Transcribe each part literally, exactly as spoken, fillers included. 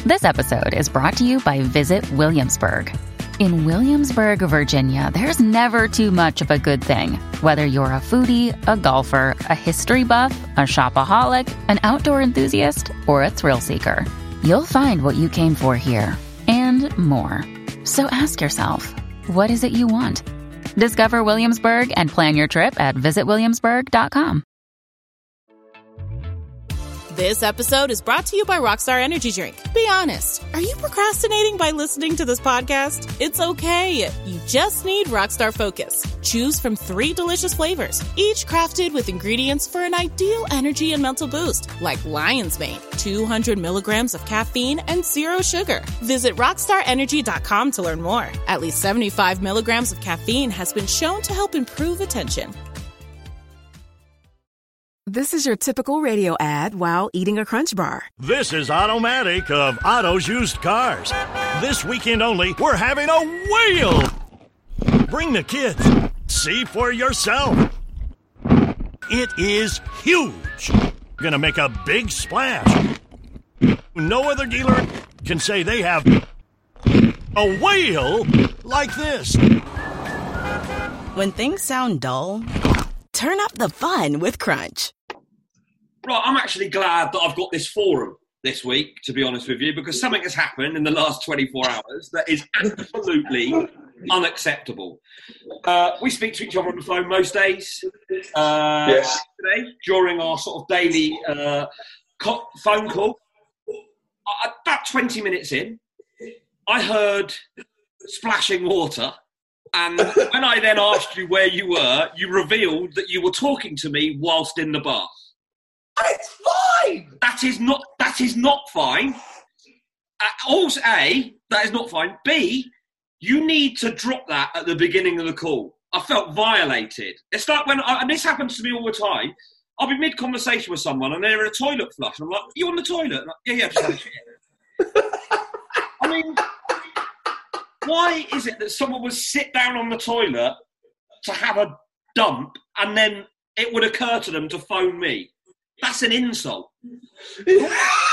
This episode is brought to you by Visit Williamsburg. In Williamsburg, Virginia, there's never too much of a good thing. Whether you're a foodie, a golfer, a history buff, a shopaholic, an outdoor enthusiast, or a thrill seeker, you'll find what you came for here and more. So ask yourself, what is it you want? Discover Williamsburg and plan your trip at visit williamsburg dot com. This episode is brought to you by Rockstar Energy Drink. Be honest, are you procrastinating by listening to this podcast? It's okay. You just need Rockstar Focus. Choose from three delicious flavors, each crafted with ingredients for an ideal energy and mental boost, like Lion's Mane, two hundred milligrams of caffeine and zero sugar. Visit rockstar energy dot com to learn more. At least seventy-five milligrams of caffeine has been shown to help improve attention. This is your typical radio ad while eating a Crunch Bar. This is Automatic of Otto's Used Cars. This weekend only, we're having a whale. Bring the kids. See for yourself. It is huge. Gonna make a big splash. No other dealer can say they have a whale like this. When things sound dull, turn up the fun with Crunch. Right, I'm actually glad that I've got this forum this week, to be honest with you, because something has happened in the last twenty-four hours that is absolutely unacceptable. Uh, we speak to each other on the phone most days. Uh, yes. Today, during our sort of daily uh, co- phone call, uh, about twenty minutes in, I heard splashing water. And when I then asked you where you were, you revealed that you were talking to me whilst in the bath. It's fine. That is not. That is not fine. Uh, also, A, that is not fine. B, you need to drop that at the beginning of the call. I felt violated. It's like when, I, and this happens to me all the time. I'll be mid-conversation with someone and they're in a toilet flush. And I'm like, "Are you on the toilet?" And like, yeah, yeah, just had a shit. I mean, why is it that someone would sit down on the toilet to have a dump and then it would occur to them to phone me? That's an insult. Like,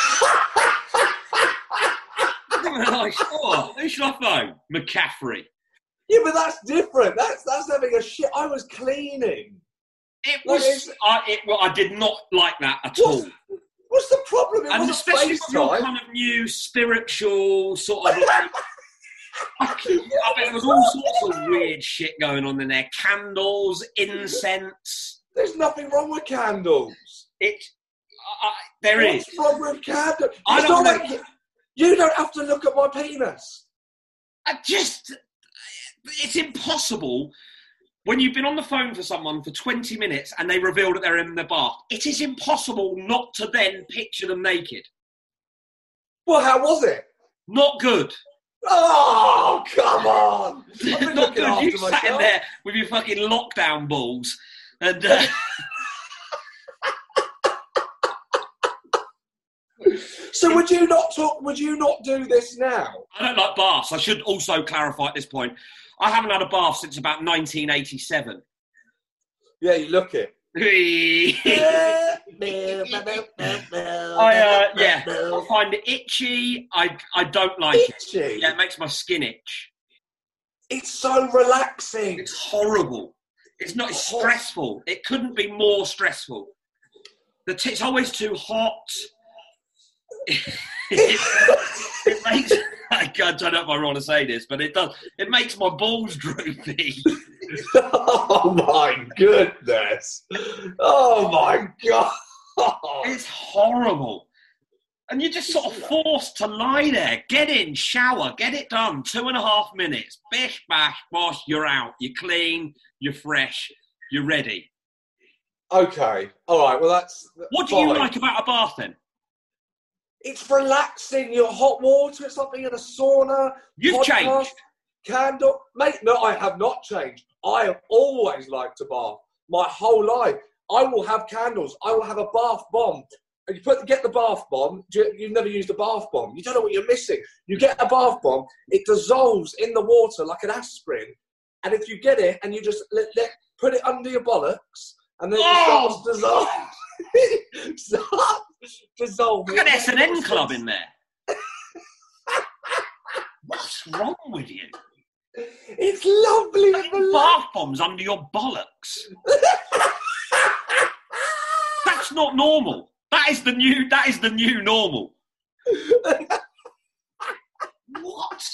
oh, who should I phone? McCaffrey. Yeah, but that's different. That's that's having a shit. I was cleaning. It was. Like, I, it, well, I did not like that at what's, all. What's the problem? It and wasn't especially with your FaceTime. kind of new spiritual sort of like. I bet there was all sorts of weird shit going on in there. Candles, incense. There's nothing wrong with candles. It, uh, there What's is. wrong with candles? I It's don't not know. like you, you don't have to look at my penis. I just, it's impossible when you've been on the phone for someone for twenty minutes and they reveal that they're in the bath. It is impossible not to then picture them naked. Well, how was it? Not good. Oh, come on! I've been Not looking good. after You sat in myself. there with your fucking lockdown balls and. Uh, So would you not talk? Would you not do this now? I don't like baths. I should also clarify at this point. I haven't had a bath since about nineteen eighty-seven. Yeah, you look it. I, uh, yeah, I find it itchy. I I don't like Itchy? it. Yeah, it makes my skin itch. It's so relaxing. It's horrible. It's not. It's stressful. It couldn't be more stressful. The t- it's always too hot. it, it makes. I don't know if I want to say this, but it does. It makes my balls droopy. Oh my goodness! Oh my god! It's horrible. And you're just sort of forced to lie there. Get in, shower, get it done. Two and a half minutes. Bish, bash, bosh, you're out. You're clean, you're fresh, you're ready. Okay, all right. Well, that's. What do fine. you like about a bath then? It's relaxing. You're hot water. It's like being in a sauna. You've podcast, changed. Candle, mate. No, I have not changed. I have always liked to bath my whole life. I will have candles. I will have a bath bomb. And you put get the bath bomb. you- You've never used a bath bomb. You don't know what you're missing. You get a bath bomb. It dissolves in the water like an aspirin. And if you get it and you just let, let put it under your bollocks, and then Oh! it starts dissolving. Start dissolving. Look at S and N Club in there. What's wrong with you? It's lovely. Putting bath bombs under your bollocks. That's not normal. That is the new. That is the new normal. What?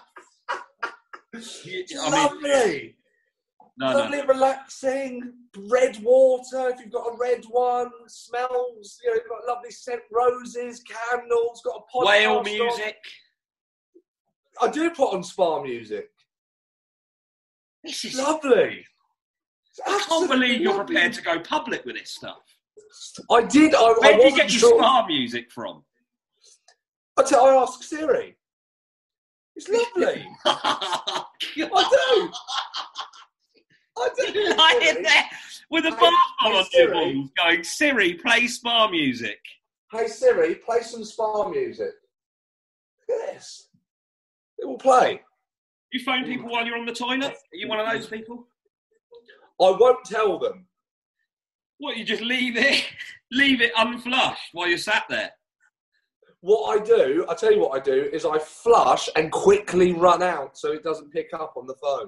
It's I mean, lovely. no, lovely, no. relaxing. Red water. If you've got a red one, smells. You know, you've got lovely scent roses, candles. Got a podcast Whale on. music. I do put on spa music. This is Lovely. It's I can't absolutely believe you're lovely. prepared to go public with this stuff. I did. I, Where I did you wasn't get sure. your spa music from? I tell. I asked Siri. It's lovely. I I do. I do. lying there with a Hey, bar on hey, your Siri. balls going, Siri, play spa music. Hey Siri, play some spa music. Look at this. It will play. You phone people while you're on the toilet? Are you one of those people? I won't tell them. What, you just leave it leave it unflushed while you're sat there? What I do, I tell you what I do, is I flush and quickly run out so it doesn't pick up on the phone.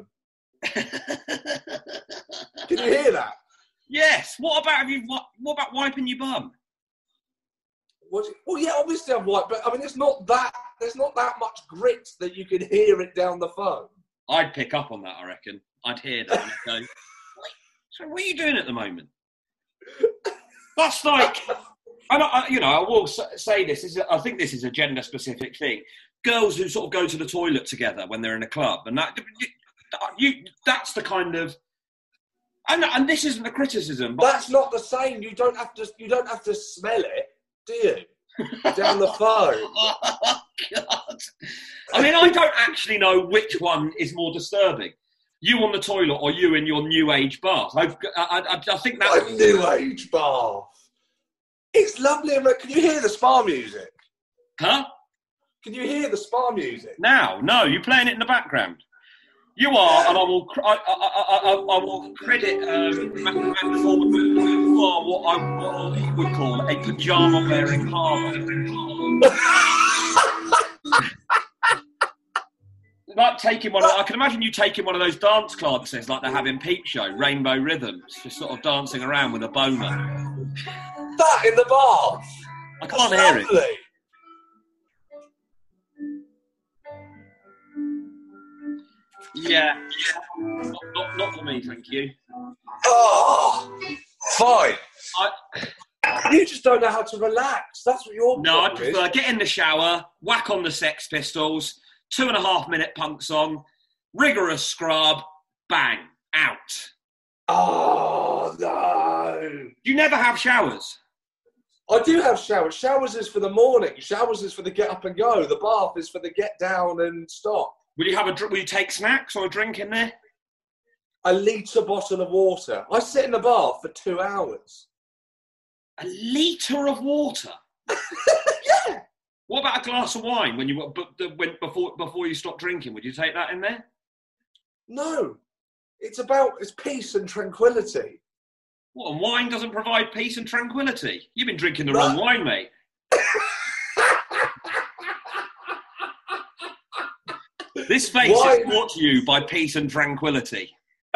Can you hear that? Yes. What about have you? What, what about wiping your bum? What's it? Well, yeah, obviously I've wiped, but I mean, it's not that. There's not that much grit that you can hear it down the phone. I'd pick up on that. I reckon. I'd hear that and I'd go, "Wait, so what are you doing at the moment? That's like, and I, you know, I will say this. this is, I think this is a gender-specific thing. Girls who sort of go to the toilet together when they're in a club, and that you, that's the kind of. And, and this isn't a criticism, but That's not the same. You don't have to. You don't have to smell it, do you? Down the phone. Oh, God. I mean, I don't actually know which one is more disturbing. You on the toilet or you in your new age bath? I've, I, I, I think A that. new age bath. It's lovely. Can you hear the spa music? Huh? Can you hear the spa music? Now, no, you're playing it in the background. You are, and I will, I, I, I, I, I will credit um, Matt Matt Ford for what I what he would call a pajama-wearing harbour. Like taking one of, I can imagine you taking one of those dance classes like they have in Peep Show, Rainbow Rhythms, just sort of dancing around with a boner. That in the bath. I can't That's hear it. lovely. Yeah, yeah. Not, not, not for me, thank you. Oh, fine. I, You just don't know how to relax. That's what your no, I problem is. prefer get in the shower, whack on the Sex Pistols, two and a half minute punk song, rigorous scrub, bang, out. Oh, no. You never have showers. I do have showers. Showers is for the morning. Showers is for the get up and go. The bath is for the get down and stop. Will you have a? dr- Will you take snacks or a drink in there? A litre bottle of water. I sit in the bath for two hours. A litre of water. Yeah. What about a glass of wine when you but the, when before before you stop drinking? Would you take that in there? No. It's about, it's peace and tranquility. What? And wine doesn't provide peace and tranquility. You've been drinking the No. wrong wine, mate. This face Wine- is brought to you by peace and tranquility.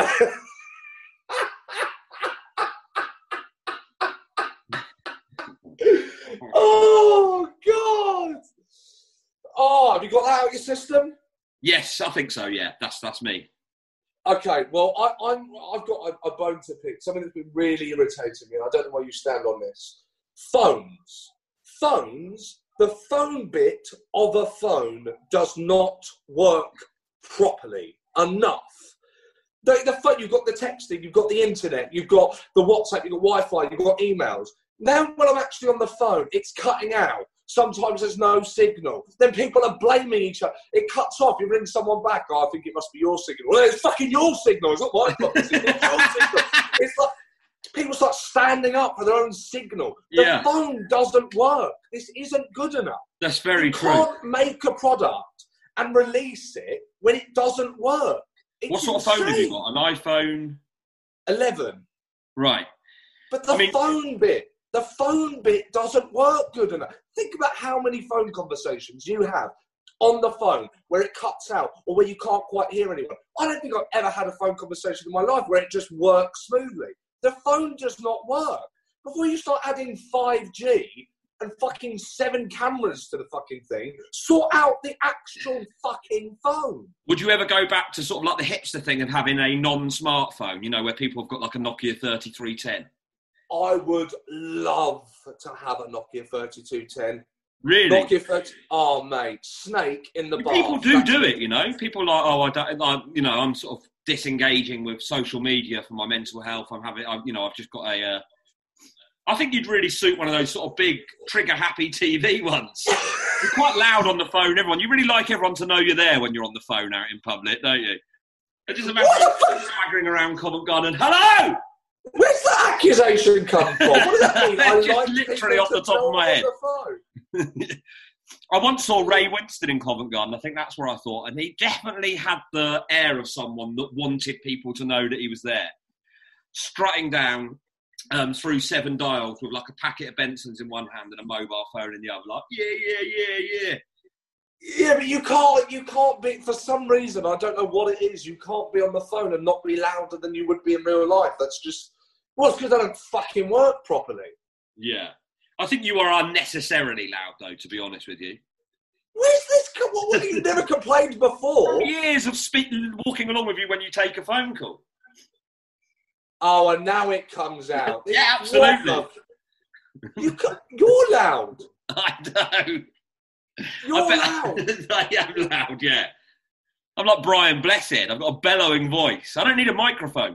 Oh, God. Oh, have you got that out of your system? Yes, I think so. Yeah, that's that's me. Okay, well, I, I'm, I've got a, a bone to pick, something that's been really irritating me, and I don't know where you stand on this. Phones. Phones, the phone bit of a phone does not work properly enough. The, the phone, you've got the texting, you've got the internet, you've got the WhatsApp, you've got Wi-Fi, you've got emails. Now when I'm actually on the phone, it's cutting out. Sometimes there's no signal. Then people are blaming each other. It cuts off. You ring someone back. Oh, I think it must be your signal. Well, it's fucking your signal. It's not my fucking signal. It's your signal. It's like people start standing up for their own signal. The Yeah. phone doesn't work. This isn't good enough. That's very You true. can't make a product and release it when it doesn't work. It's What sort of phone have you insane. got? An iPhone? eleven. Right. But the I mean- phone bit, the phone bit doesn't work good enough. Think about how many phone conversations you have on the phone where it cuts out or where you can't quite hear anyone. I don't think I've ever had a phone conversation in my life where it just works smoothly. The phone does not work. Before you start adding five G and fucking seven cameras to the fucking thing, sort out the actual fucking phone. Would you ever go back to sort of like the hipster thing of having a non-smartphone, you know, where people have got like a Nokia thirty-three ten? I would love to have a Nokia thirty-two ten. Really? Nokia thirty. Oh, mate, Snake in the bar. People do do it, you know. People are like, oh, I don't, like, you know, I'm sort of disengaging with social media for my mental health. I'm having, I, you know, I've just got a. Uh, I think you'd really suit one of those sort of big trigger-happy T V ones. You're quite loud on the phone, everyone. You really like everyone to know you're there when you're on the phone out in public, don't you? I just imagine swaggering around Covent Garden. Hello! Where's that accusation come from? What does that mean? I Just like literally off the top of my head. The I once saw Ray Winston in Covent Garden. I think that's where I thought. And he definitely had the air of someone that wanted people to know that he was there. Strutting down um, through seven dials with like a packet of Bensons in one hand and a mobile phone in the other. Like, yeah, yeah, yeah, yeah. Yeah, but you can't, you can't be, for some reason, I don't know what it is, you can't be on the phone and not be louder than you would be in real life. That's just, well, it's because they don't fucking work properly. Yeah. I think you are unnecessarily loud, though, to be honest with you. Where's this, what, what, you never complained before? Years of speaking, walking along with you when you take a phone call. Oh, and now it comes out. Yeah, absolutely. What the, you, you're loud. I know. You're I bet, loud. I am loud, yeah. I'm like Brian Blessed. I've got a bellowing voice. I don't need a microphone.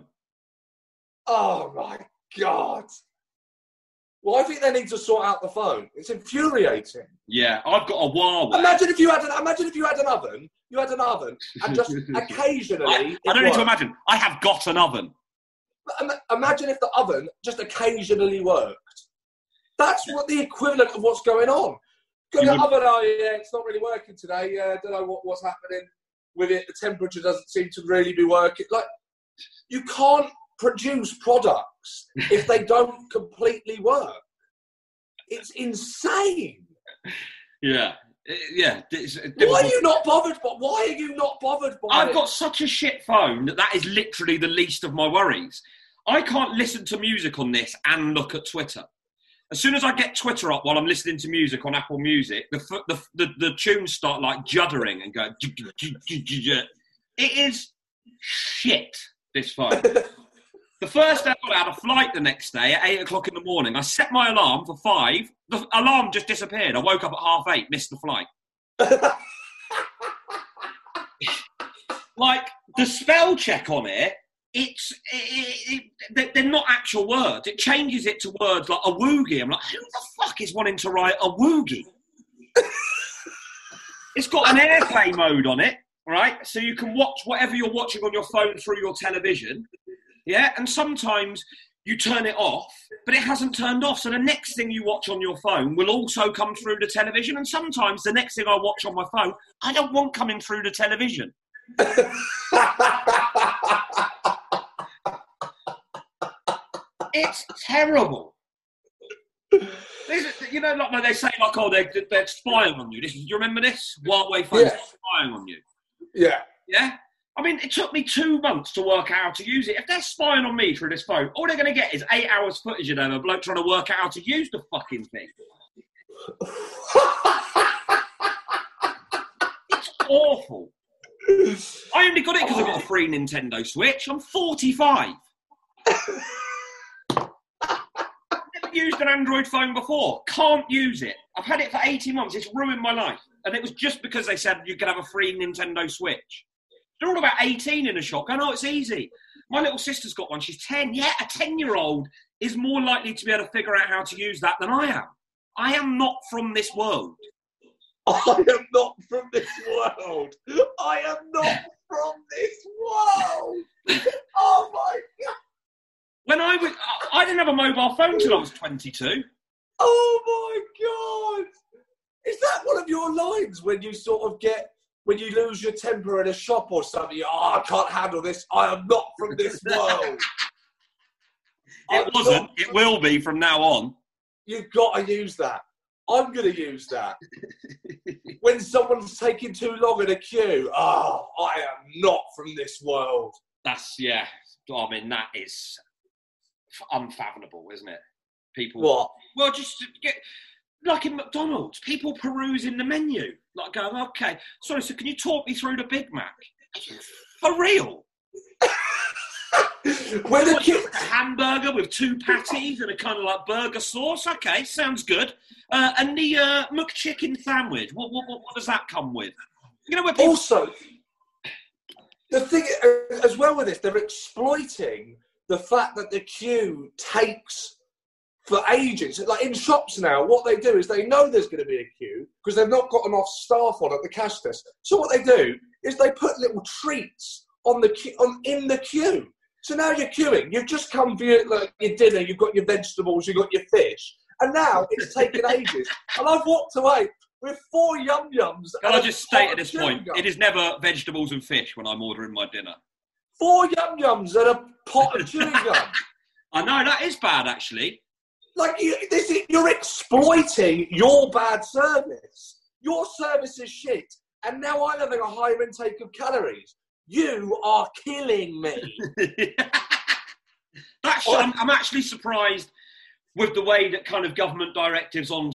Oh, my God. Well, I think they need to sort out the phone. It's infuriating. Yeah, I've got a Huawei. Imagine if you had an, imagine if you had an oven. You had an oven, and just occasionally... I, I don't need to imagine. I have got an oven. Imagine if the oven just occasionally worked. That's what the equivalent of what's going on. Got the oven, oh yeah, it's not really working today. I uh, don't know what, what's happening with it. The temperature doesn't seem to really be working. Like, you can't produce products if they don't completely work. It's insane. Yeah, yeah. It's why are you not bothered? But why are you not bothered by I've it? got such a shit phone that that is literally the least of my worries. I can't listen to music on this and look at Twitter. As soon as I get Twitter up while I'm listening to music on Apple Music, the the the, the tunes start like juddering and going. It is shit. This phone. The first day I had a flight the next day at eight o'clock in the morning. I set my alarm for five. The alarm just disappeared. I woke up at half eight, missed the flight. Like the spell check on it. It's it, it, they're not actual words. It changes it to words like a woogie. I'm like, who the fuck is wanting to write a woogie? It's got an airplay mode on it, right? So you can watch whatever you're watching on your phone through your television. Yeah, and sometimes you turn it off, but it hasn't turned off. So the next thing you watch on your phone will also come through the television. And sometimes the next thing I watch on my phone, I don't want coming through the television. It's terrible. This, you know, like when they say, like, oh, they're, they're spying on you. This, do you remember this? Huawei phones yeah. spying on you. Yeah. Yeah? I mean, it took me two months to work out how to use it. If they're spying on me through this phone, all they're going to get is eight hours footage of them, a bloke trying to work out how to use the fucking thing. It's awful. I only got it because I got a free Nintendo Switch. I'm forty-five. Never used an Android phone before. Can't use it. I've had it for eighteen months. It's ruined my life. And it was just because they said you could have a free Nintendo Switch. They're all about eighteen in a shop. I know it's easy. My little sister's got one. She's ten. Yeah, a ten-year-old is more likely to be able to figure out how to use that than I am. I am not from this world. I am not from this world. I am not from this world. Oh, my God. When I was, I didn't have a mobile phone till I was twenty-two. Oh, my God. Is that one of your lines when you sort of get... When you lose your temper in a shop or something, oh, I can't handle this. I am not from this world. It I'm wasn't. not... It will be from now on. You've got to use that. I'm going to use that. When someone's taking too long in a queue, oh, I am not from this world. That's, yeah. I mean, that is unfathomable, isn't it? People. What? Well, just get, like in McDonald's, people perusing the menu. Like going, okay, sorry, so can you talk me through the Big Mac? For real? When a queue... A hamburger with two patties and a kind of like burger sauce. Okay, sounds good. Uh, and the uh, McChicken sandwich. What, what what what does that come with? You know what? People... Also, the thing as well with this, they're exploiting the fact that the queue takes for ages. Like in shops now, what they do is they know there's going to be a queue because they've not got enough staff on at the cash desk. So what they do is they put little treats on the queue, on in the queue. So now you're queuing. You've just come for your, like, your dinner. You've got your vegetables. You've got your fish. And now it's taken ages. And I've walked away with four Yum Yums. Can I just state at this point, it is never vegetables and fish when I'm ordering my dinner. Four Yum Yums and a pot of chewing gum. I know, that is bad, actually. Like, you, this is, you're exploiting your bad service. Your service is shit. And now I'm having a higher intake of calories. You are killing me. That's, I'm, I'm actually surprised with the way that kind of government directives on